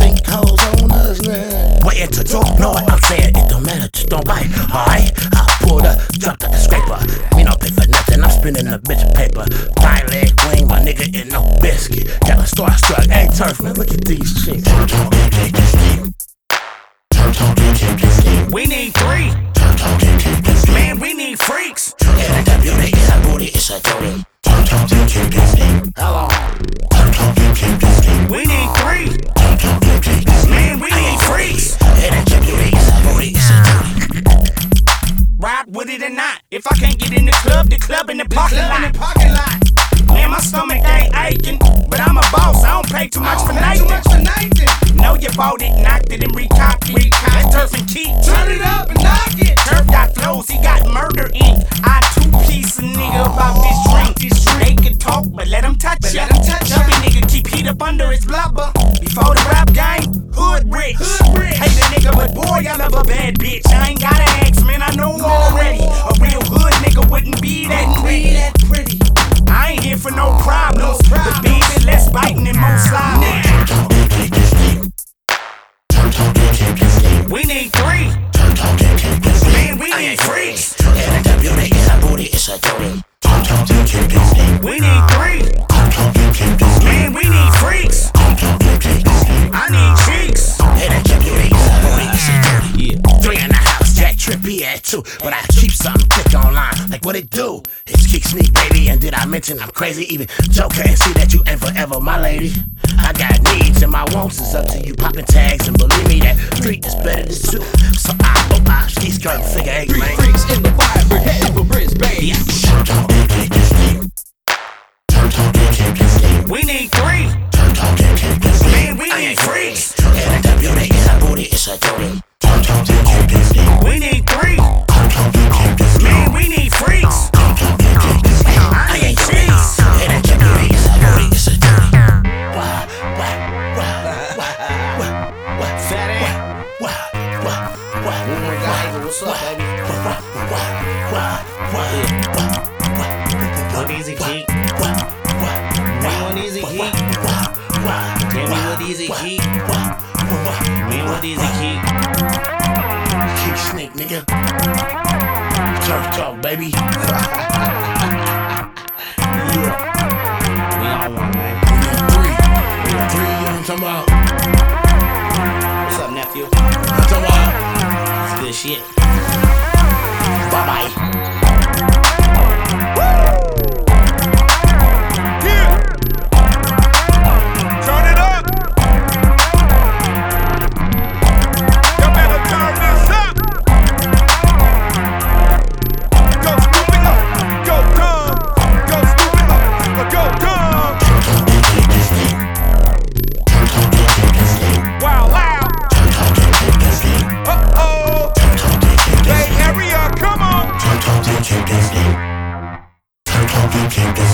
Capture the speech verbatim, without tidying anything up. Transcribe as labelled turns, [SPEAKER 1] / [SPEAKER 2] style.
[SPEAKER 1] think hoes on us now. Waiting to talk, know what I'm saying? It don't matter, just don't bite. Alright, I pulled up, dropped out the scraper. Me don't pay for nothing, I'm spending a bitch of paper. Thigh leg wing, my nigga in no biscuit. Got a starstruck, ain't turf, man. Look at these chicks.
[SPEAKER 2] We need three. Man, we need freaks.
[SPEAKER 1] Yeah, that W make it a booty, it's a duty. Hello.
[SPEAKER 2] We need three. Man, we need freaks.
[SPEAKER 1] Yeah, that W make it a booty, it's a duty.
[SPEAKER 2] Ride with it or not. If I can't get in the club, the club in the parking lot. Man, my stomach ain't aching, but I'm a boss. I don't pay too much for nothing. Know you bought it, knocked it, and recocked it. That's Turf and Keith.
[SPEAKER 3] Turn it up and knock it.
[SPEAKER 2] Turf got flows, he got murder ink. I two-piece a nigga about this drink. They can talk, but let him touch ya. Chubby nigga keep heat up under his blubber. Before the rap game, hood rich. Hate a nigga, but boy, I love a bad bitch. I ain't gotta ask, man, I know already. A real hood nigga wouldn't be that pretty. I ain't here for no problems, but baby, less biting and more sliding. We need three. Man, we need freaks.
[SPEAKER 1] Yeah, that W make it a booty, it's a duty.
[SPEAKER 2] We need three. Man, we need freaks. I need cheeks.
[SPEAKER 1] Yeah, that W make it a booty, it's a duty. Three in the house, Jack Trippy at two. But I keep something click online, like what it do? It's Kick Sneak, baby, and did I mention I'm crazy? Even Joe can't see that you ain't forever my lady. I got needs and my wants, it's up to you popping tags. And believe me, that street is better than two. So I hope I ski skirt figure eight,
[SPEAKER 3] Three
[SPEAKER 1] man.
[SPEAKER 3] freaks in the Firebird, heading for Brisbane.
[SPEAKER 1] Yeah.
[SPEAKER 2] We need three. Man, we need freaks.
[SPEAKER 1] Yeah, that W make it a booty, it's a duty.
[SPEAKER 2] We need three. Man, we need freaks. I need cheeks.
[SPEAKER 1] Yeah, that W make it a booty, it's a duty. Wah, wah, wah, wah, wah, wah,
[SPEAKER 2] Fat ass.
[SPEAKER 1] wah, wah, wah, wah,
[SPEAKER 3] What's up, baby?
[SPEAKER 1] wah, wah, wah, wah, wah,
[SPEAKER 2] What easy geek?
[SPEAKER 1] wah, wah,
[SPEAKER 2] Me one easy geek.
[SPEAKER 1] wah, wah,
[SPEAKER 2] Tell me what easy geek.
[SPEAKER 1] wah, wah.
[SPEAKER 2] Me what easy geek.
[SPEAKER 1] Kick Sneak, nigga. Turf talk, baby.
[SPEAKER 2] We on one, man.
[SPEAKER 1] Three, three, you know what I'm talking about?
[SPEAKER 2] What's up, nephew?
[SPEAKER 1] You know what I'm talking about?
[SPEAKER 2] It's good shit.
[SPEAKER 1] Bye bye.
[SPEAKER 4] Turn it up. You better turn this up. Go stupid up. Go dumb. Go stupid up. Go dumb. Wow, loud. Uh-oh. Bay Area, come on.